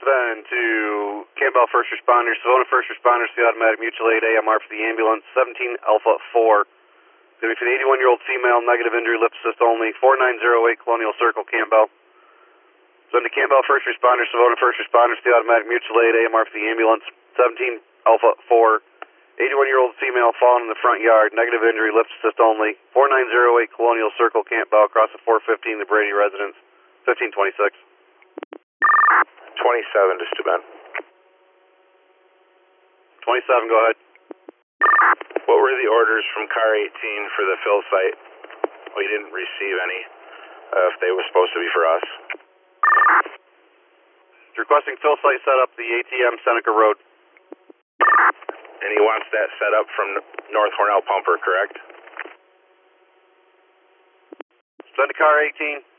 Then to Campbell First Responders, Savona First Responders, the automatic mutual aid AMR for the ambulance, 17 Alpha 4. Going to be for the 81-year-old female, negative injury, lip assist only, 4908 Colonial Circle, Campbell. Then to Campbell First Responders, Savona First Responders, the automatic mutual aid AMR for the ambulance, 17 Alpha 4. 81-year-old female fallen in the front yard, negative injury, lip assist only, 4908 Colonial Circle, Campbell, across the 415, the Brady residence, 1526. 27 to Steuben. 27, go ahead. What were the orders from car 18 for the fill site? We didn't receive any, if they were supposed to be for us. Requesting fill site set up the ATM Seneca Road. And he wants that set up from North Hornell Pumper, correct? Send to car 18.